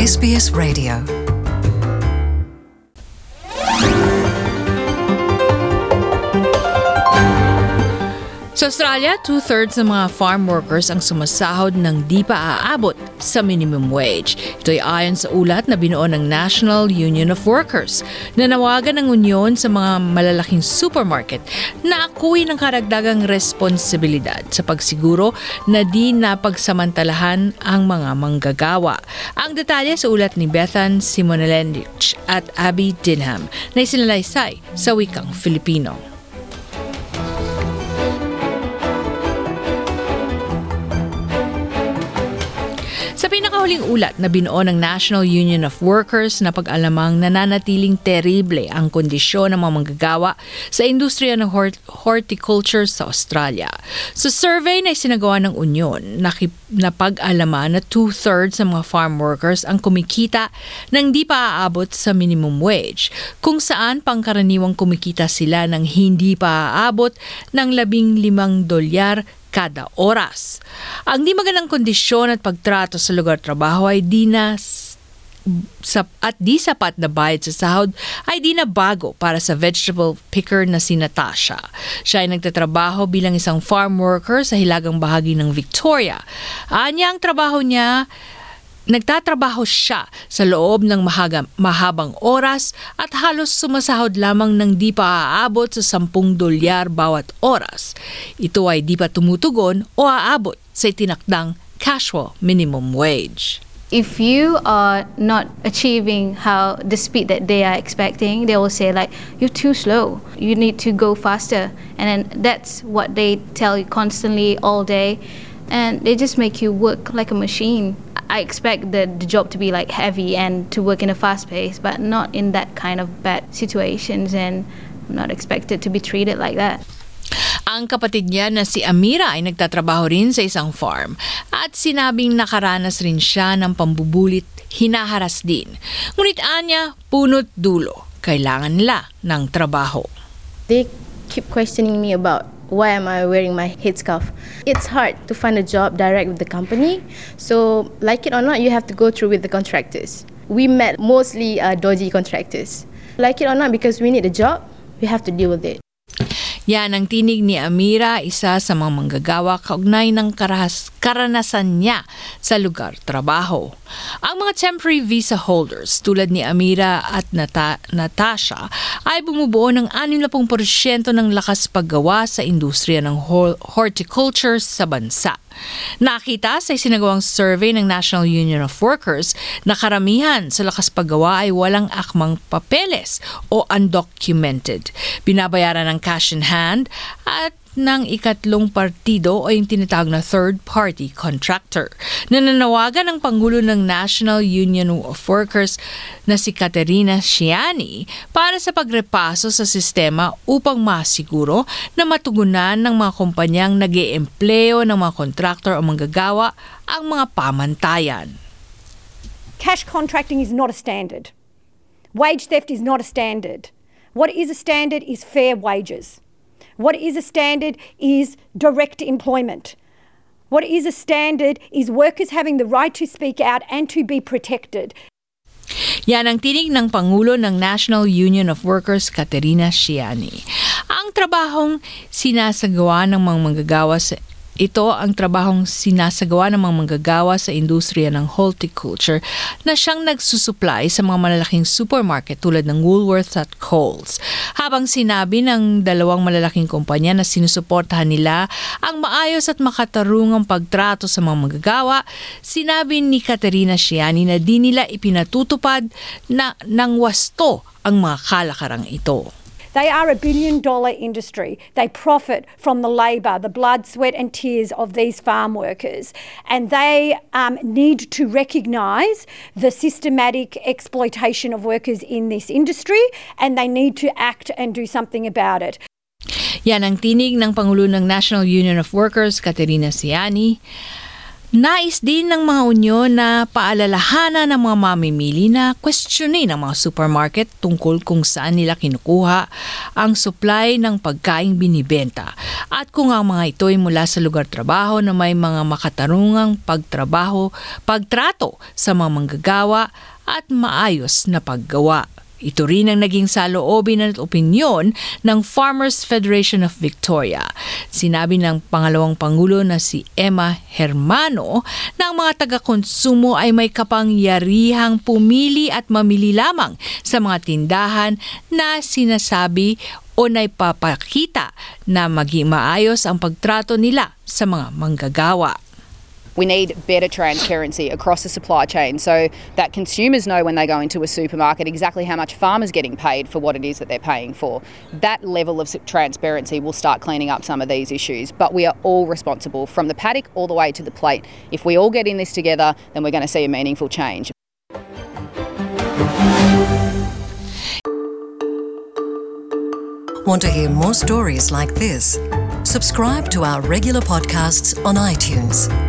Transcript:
SBS Radio. Sa Australia, 2/3 ng mga farm workers ang sumasahod ng di pa aabot sa minimum wage. Ito'y ayon sa ulat na binuo ng National Union of Workers. Nanawagan ng unyon sa mga malalaking supermarket na akuin ng karagdagang responsibilidad sa pagsiguro na di napagsamantalahan ang mga manggagawa. Ang detalye sa ulat ni Bethan Simonelenich at Abby Dinham na isinalaysay sa wikang Filipino. Sa pinakahuling ulat na binuo ng National Union of Workers na pag-alamang nananatiling terrible ang kondisyon ng mga manggagawa sa industriya ng horticulture sa Australia. Sa survey na isinagawa ng Union, napag-alaman na 2/3 ng mga farm workers ang kumikita ng di pa aabot sa minimum wage, kung saan pangkaraniwang kumikita sila ng hindi pa aabot ng $15 kada oras. Ang di magandang kondisyon at pagtrato sa lugar trabaho ay di sapat na bayad sa sahod ay di na bago para sa vegetable picker na si Natasha. Siya ay nagtatrabaho bilang isang farm worker sa hilagang bahagi ng Victoria. Anya ang trabaho niya, nagtatrabaho siya sa loob ng mahabang oras at halos sumasahod lamang ng di pa aabot sa $10 bawat oras. Ito ay di pa tumutugon o aabot sa itinakdang casual minimum wage. If you are not achieving the speed that they are expecting, they will say like, you're too slow, you need to go faster. And then that's what they tell you constantly all day. And they just make you work like a machine. I expect the job to be like heavy and to work in a fast pace, but not in that kind of bad situations, and I'm not expected to be treated like that. Ang kapatid niya na si Amira ay nagtatrabaho rin sa isang farm at sinabing nakaranas rin siya ng pambubulit, hinaharas din. Ngunit anya, punot dulo, kailangan nila ng trabaho. They keep questioning me about why am I wearing my headscarf. It's hard to find a job direct with the company. So, like it or not, you have to go through with the contractors. We met mostly dodgy contractors. Like it or not, because we need a job, we have to deal with it. Yan ang tinig ni Amira, isa sa mga manggagawa kaugnay ng karanasan niya sa lugar trabaho. Ang mga temporary visa holders tulad ni Amira at Natasha ay bumubuo ng 60% ng lakas paggawa sa industriya ng horticulture sa bansa. Nakita sa isinagawang survey ng National Union of Workers na karamihan sa lakas paggawa ay walang akmang papeles o undocumented. Binabayaran ng cash in hand at ng ikatlong partido o yung tinatawag na third-party contractor. Nananawagan ng Pangulo ng National Union of Workers na si Caterina Ciani para sa pagrepaso sa sistema upang masiguro na matugunan ng mga kumpanyang nag-eempleo ng mga contractor o manggagawa ang mga pamantayan. Cash contracting is not a standard. Wage theft is not a standard. What is a standard is fair wages. What is a standard is direct employment. What is a standard is workers having the right to speak out and to be protected. Yan ang tinig ng Pangulo ng National Union of Workers, Caterina Ciani. Ang trabahong sinasagawa ng mga manggagawa ito ang trabahong sinasagawa ng mga manggagawa sa industriya ng horticulture na siyang nagsusupply sa mga malalaking supermarket tulad ng Woolworths at Coles. Habang sinabi ng dalawang malalaking kumpanya na sinusuportahan nila ang maayos at makatarungang pagtrato sa mga manggagawa, sinabi ni Caterina Ciani na di nila ipinatutupad na ng wasto ang mga kalakarang ito. They are $1 billion industry. They profit from the labour, the blood, sweat and tears of these farm workers. And they need to recognise the systematic exploitation of workers in this industry, and they need to act and do something about it. Yan ang tinig ng Pangulo ng National Union of Workers, Caterina Ciani. Nais din ng mga unyon na paalalahanan ng mga mamimili na questionin ang mga supermarket tungkol kung saan nila kinukuha ang supply ng pagkaing binibenta at kung ang mga ito ay mula sa lugar trabaho na may mga makatarungang pagtrato sa mga manggagawa at maayos na paggawa. Ito rin ang naging saloobin at opinyon ng Farmers Federation of Victoria. Sinabi ng pangalawang Pangulo na si Emma Hermano na ang mga taga-konsumo ay may kapangyarihang pumili at mamili lamang sa mga tindahan na sinasabi o naipapakita na maging maayos ang pagtrato nila sa mga manggagawa. We need better transparency across the supply chain so that consumers know when they go into a supermarket exactly how much farmers getting paid for what it is that they're paying for. That level of transparency will start cleaning up some of these issues, but we are all responsible from the paddock all the way to the plate. If we all get in this together, then we're going to see a meaningful change. Want to hear more stories like this? Subscribe to our regular podcasts on iTunes.